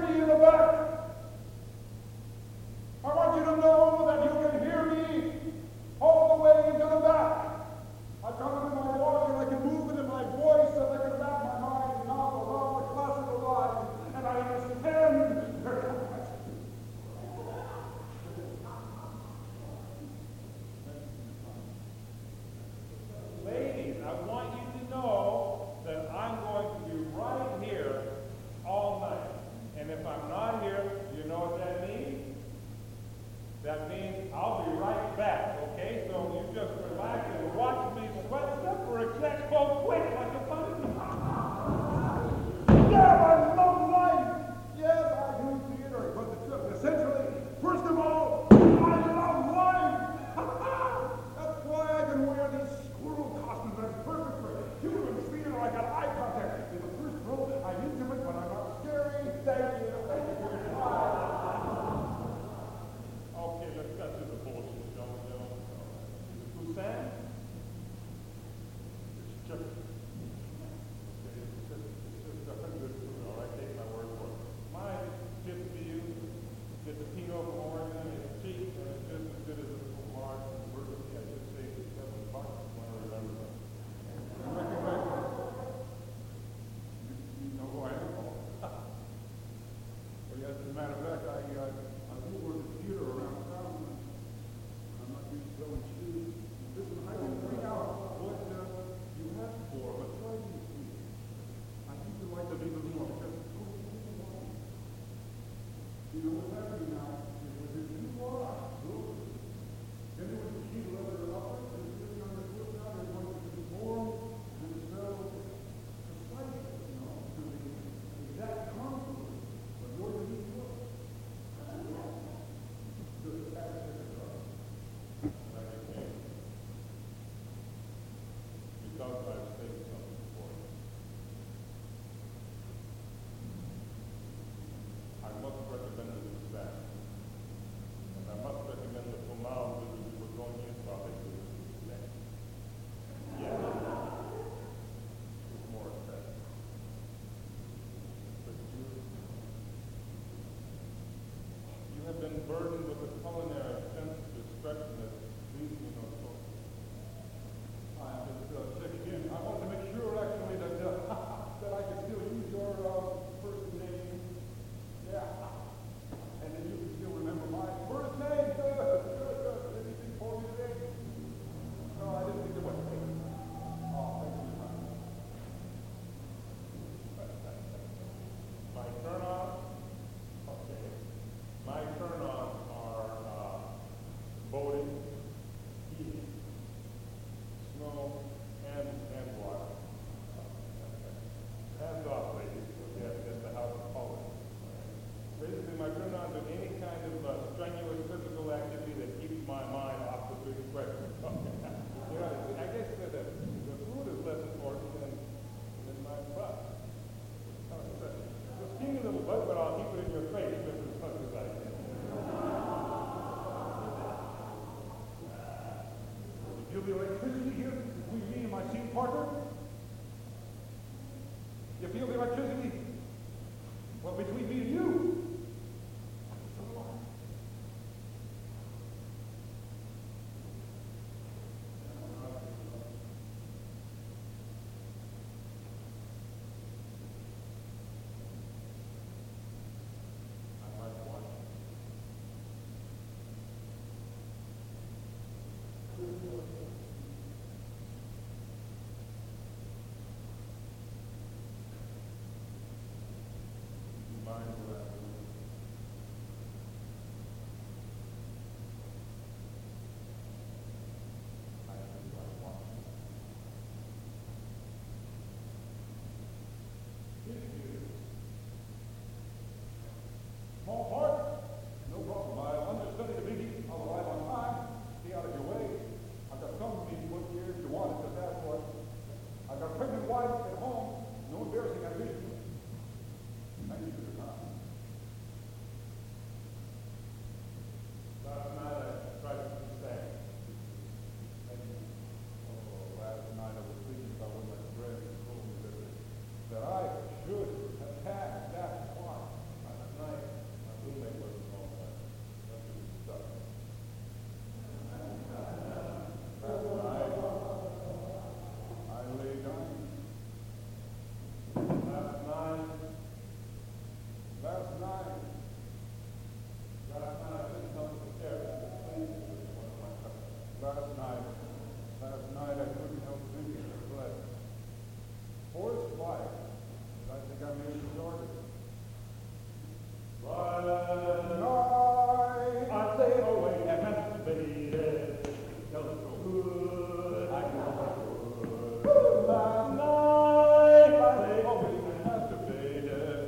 me in the back. I want you to know that you can hear me all the way into the back. I come into my walk and I can move it in my voice and I can wrap my mind and mouth around the classical line and I understand very much. Ladies, I want you to know that I'm going to be right here all night. And if I'm not here, you know what that means? That means I'll be right back, okay? So you just relax and watch me sweat stuff for a check so quick like a funny. Yeah, I love life. Yes, I do theater, but essentially, first of all, I love life. That's why I can wear these squirrel costumes. That's perfect for human theater. I got eye contact. In the first row, I'm intimate, but I'm not scary. Thank you. Thank you for your time. Okay, let's cut to the bullshit, shall we, Joe? Who's Sam? It's just a good food, all right? Take my word for it. My tip to you, get the Pinot from Oregon. It's cheap, and it's just as good as a full mark. We're looking at just say $7 when I remember that. You know who I am? Well, yes, as a matter of fact, I do work at the theater around town. I'm not used to selling shoes. Listen, I can bring out what you asked for, but try to see. I think you'd like to be a little more because you know what's happening now is with this new law, then there was a key leather upper, and sitting on the foot now, they're going to conform themselves precisely, to the exact contour of your unique look. Because I've stated something before. I must recommend it to staff. And I must recommend the Fumao visit we were going in probably today. Yeah. It's more expensive. But you have been burdened with a culinary sense of discretion that leaves me no choice. I'm just checking in. I wanted to make sure, actually, that that I could still use your first name. Yeah. And then you can still remember my first name. Good. Anything for me today? No, I didn't think there was. Oh, thank you. My turn-ons? Okay. My turn-ons are boating, eating, snow, and water. Hands off, ladies. Yes, that's the house of poets. Basically, my turn-ons are any kind of strenuous physical activity that keeps my mind off the big question. I guess the food is less important than my butt. It's a skinny little butt, but I'll keep it in your face just as much as I can. You feel the electricity here between me and my scene partner? You feel the electricity? Well, between me and you. So do I. I might watch. Last night I couldn't help thinking of Fletch. Forrest White. I think I may have started. I say, oh wait, I masturbated. Tell it so good. I know I could. Last night I say, oh wait, I masturbated.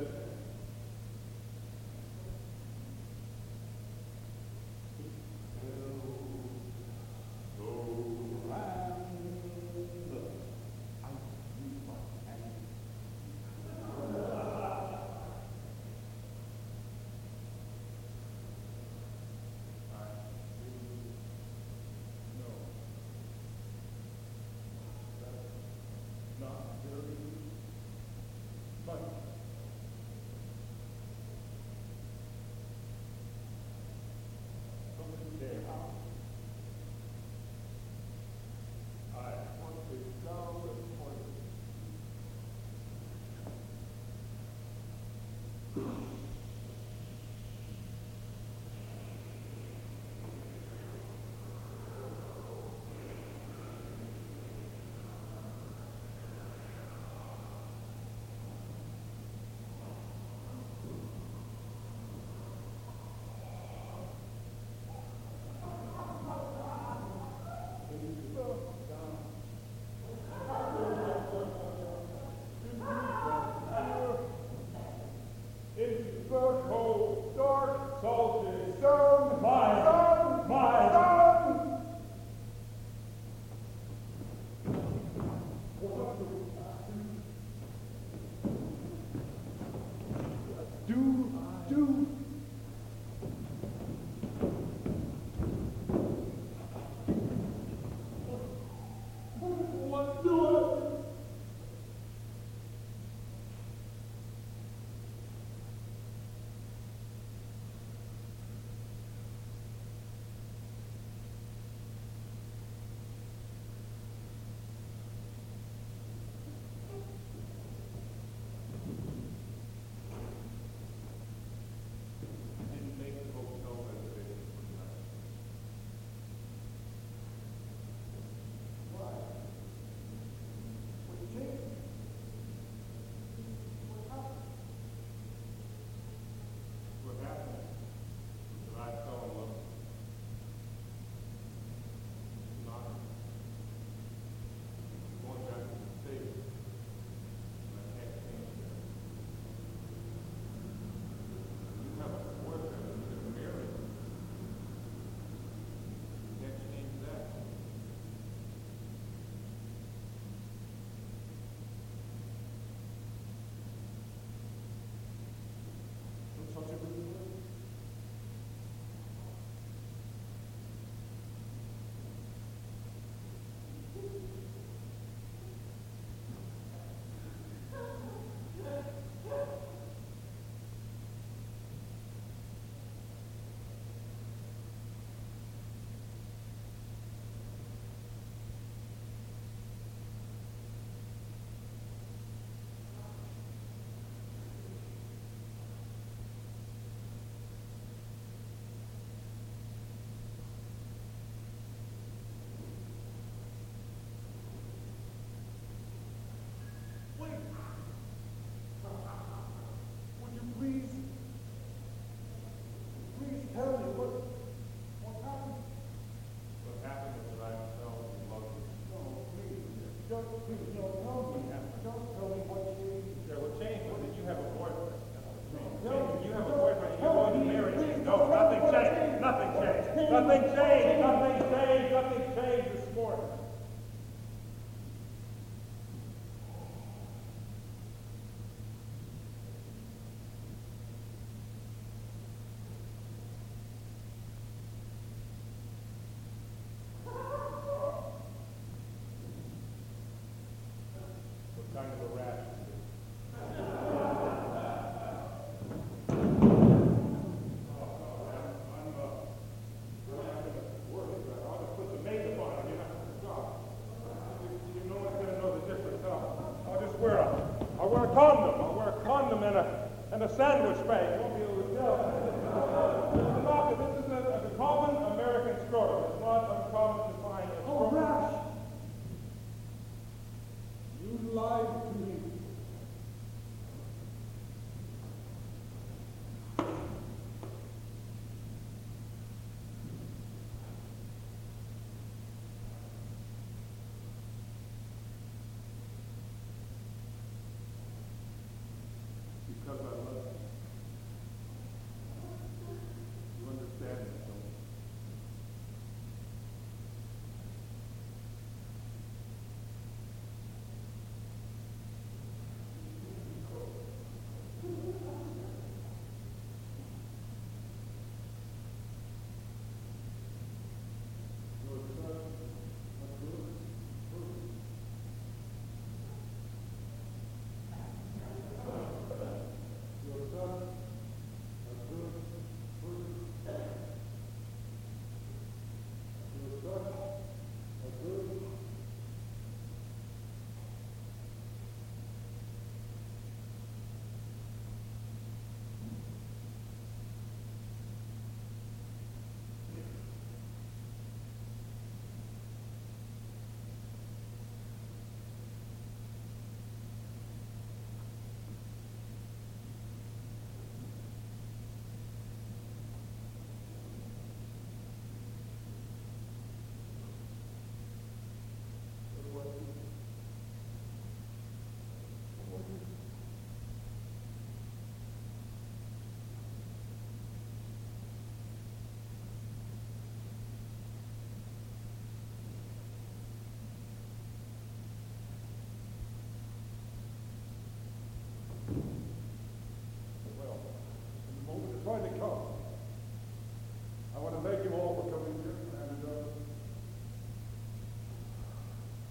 Nothing changed this morning. What kind of a rash is it? I'll wear a condom and a sandwich bag. You won't be able to tell. This is a common American story. It's not uncommon to find a story. Oh, rash!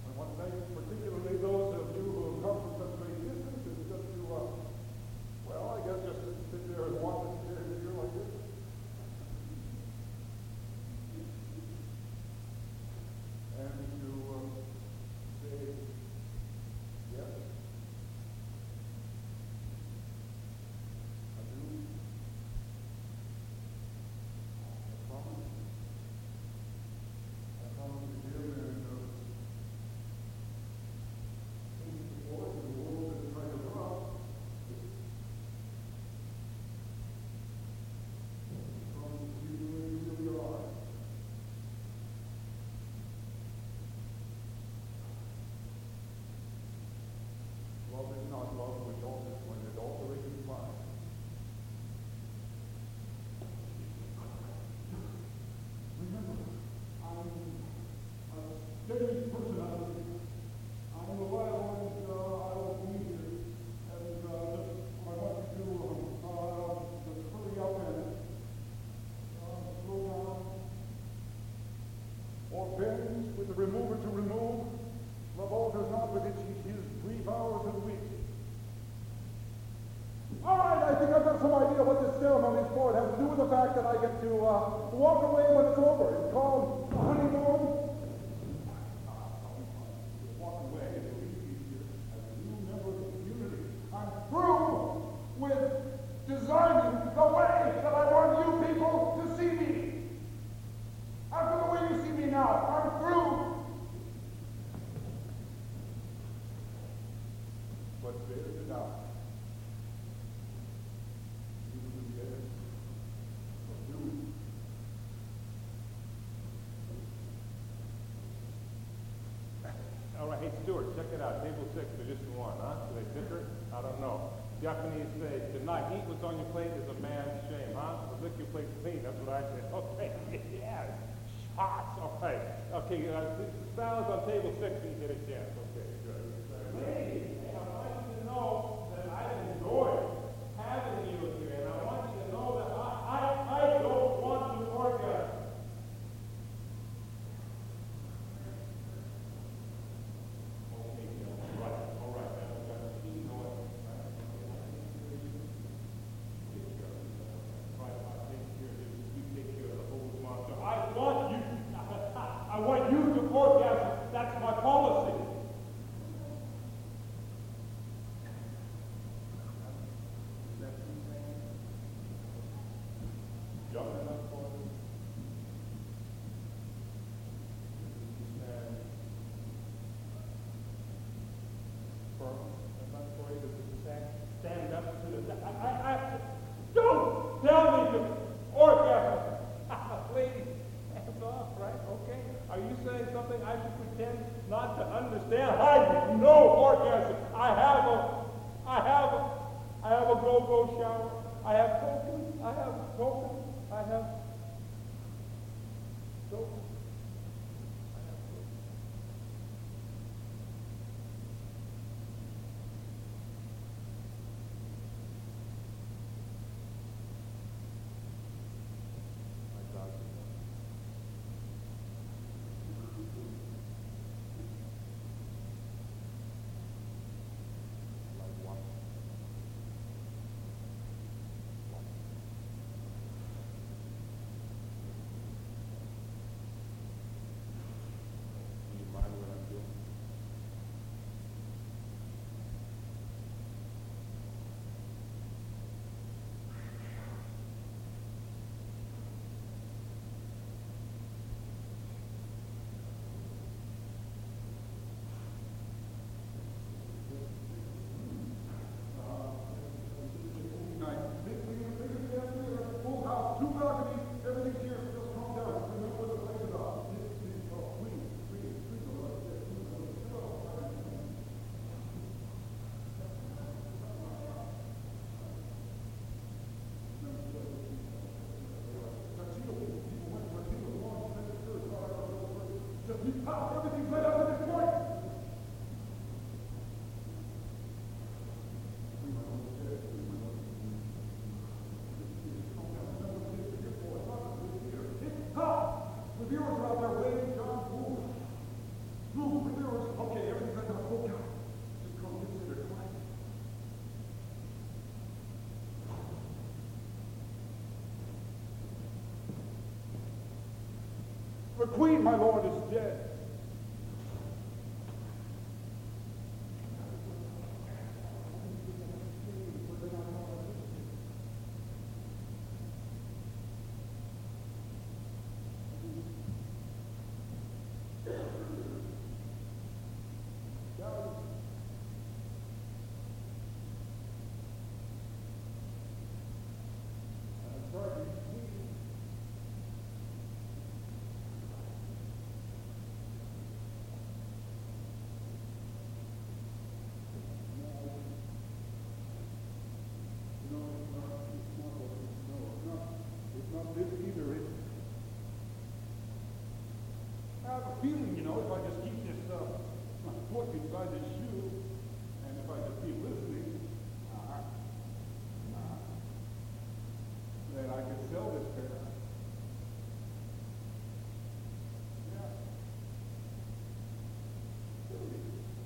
I want to thank particularly those of you who have come from such great distances just to, well, I guess just to sit there and watch us here like this. And to say yes. I do. I promise. I promise to give and things before the world is trying to rough. I promise to be who you really are. Love is not love which alters when it alterations mind. Remember, I'm a steady personality. I'm reliable and I will be here. And just I want you to just hurry up and slow down. Or bends with the remover to remove. Love alters not with his brief hours of the week. All right, I think I've got some idea what this ceremony is for. It has to do with the fact that I get to walk away when it's over. It's called a honeymoon. Walk away and leave you here as a new member of the community. I'm through with designing the way that I want you people to see me. After the way you see me now, I'm through. But there is a doubt. You will be there. Or do. All right, hey Stuart, check it out. Table 6, position 1, huh? Do they differ? I don't know. Japanese say, tonight, eat what's on your plate is a man's shame, huh? But lick your plate clean, that's what I say. Okay, yeah, shots, all right. Okay, salads on table 6 when you get a chance. Okay, good. Hey, I want you to know that I enjoy having you here, and I want you to know that I don't want to orgasm. All right, keep going. You take care of the whole monster. I want you to orgasm. That's my policy. Young enough for it. And firm enough for you to stand up to the. Don't tell me to orgasm. Ladies, hands off, right? Okay. Are you saying something I should pretend not to understand? I know orgasm. I have a go-go shower. I have tokens. I have tokens. I have tokens. Everything's led up to this point. The viewers are out there waiting. John, move. Move, the viewers. queen, my lord, is dead. I have a feeling, if I just keep this foot inside this shoe, and if I just keep listening, then I could sell this pair. Yeah. Really?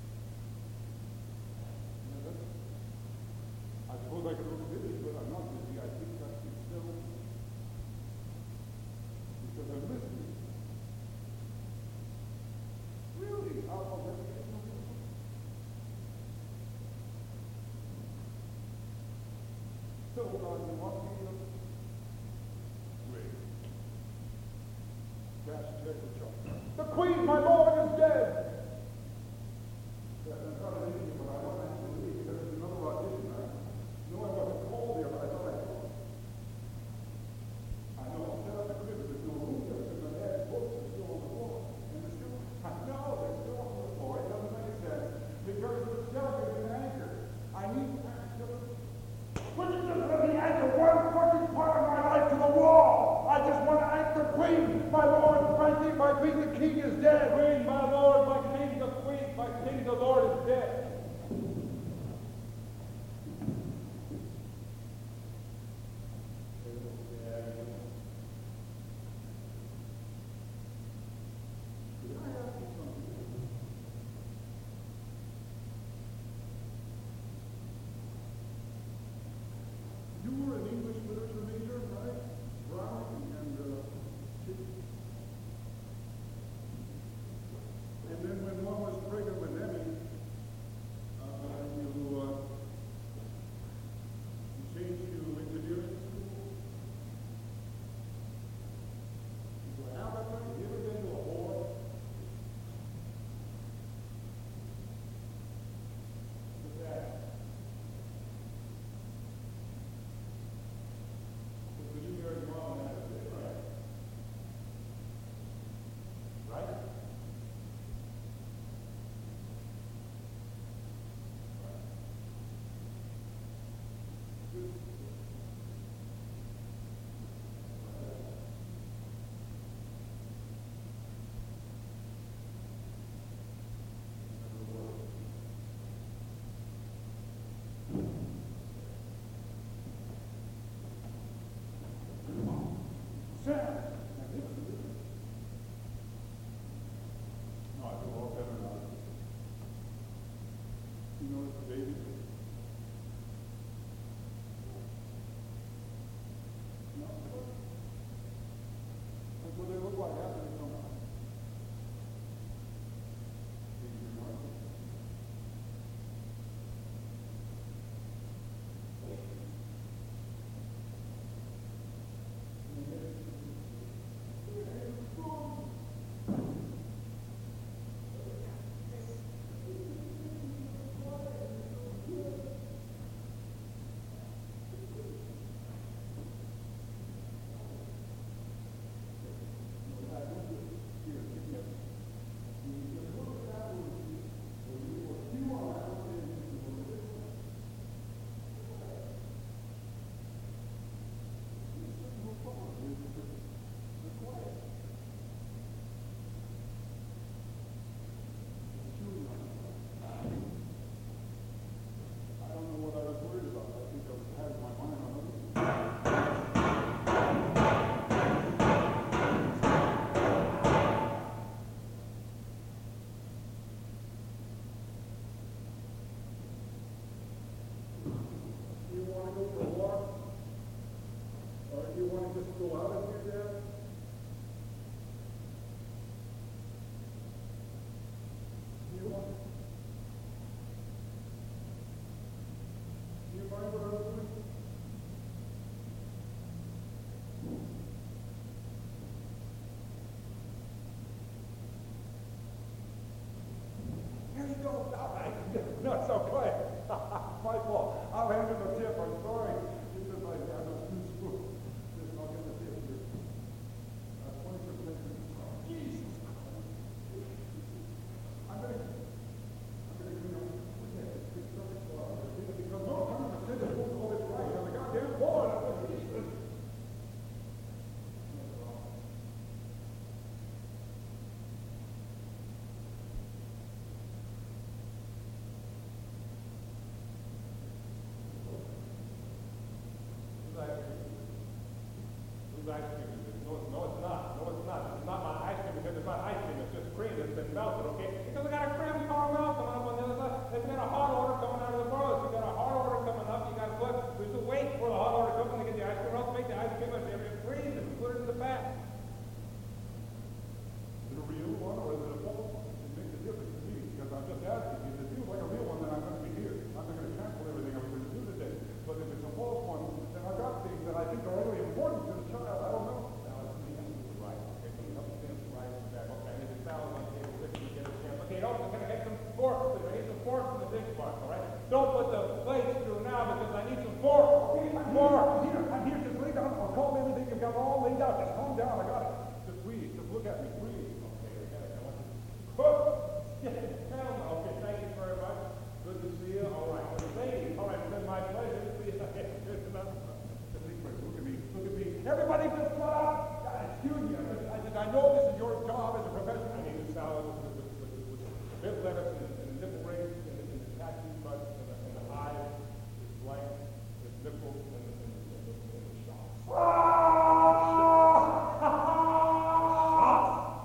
I suppose I could look busy, but I'm not busy. I think I can still, because I'm listening. Really? I'll never get into this. So, you want me to wait? Cash check or chart? The queen, my lord, is dead! Yeah, I'm not an idiot, but I don't actually leave because there's another audition. I know I wasn't called there, but I thought I could. I know I set up the crib, but there's no room there because my dad's books are still on the floor. And they're still, I know, they're still on the floor. It doesn't make sense because the shelter is an anchor. I need to actually, but you just let the anchor work! we got a cram caramel coming up on the other side. If we got a hot order coming out of the boroughs, you got a hot order coming up, you got to put, we have to wait for the hot order coming to get the ice cream, or else make the ice cream and freeze it and put it in the bag. Is it a real one or is it a false one? It makes a difference to me because I'm just asking. If it feels like a real one, then I'm going to be here. I'm not going to cancel everything I was going to do today. But if it's a false one, then I've got things that I think are really important to the child. I don't know. Now, it's absolutely right. Okay, so you help me stand right in the back. Okay, I need the salad on table 6 to get a chance. Okay, also, can I get some forks? Please? I need some forks in the dishwasher, all right? Don't put the plates through now because I need some forks. Okay, I'm here. Just lay down. I'll call everything you've got all laid out. Just calm down. I got it. Just breathe. Just look at me. Breathe. Okay, I want you to cook. Okay, thank you very much. Good to see you. All right. Ladies, all right, it's been my pleasure to see you. Look at me. Look at me. Everybody just stop. Excuse me. I know this is your job as a professional. I need a salad with bit lettuce and nipple rings and the taxi bus and the hive, this blank, this nipple and the shot.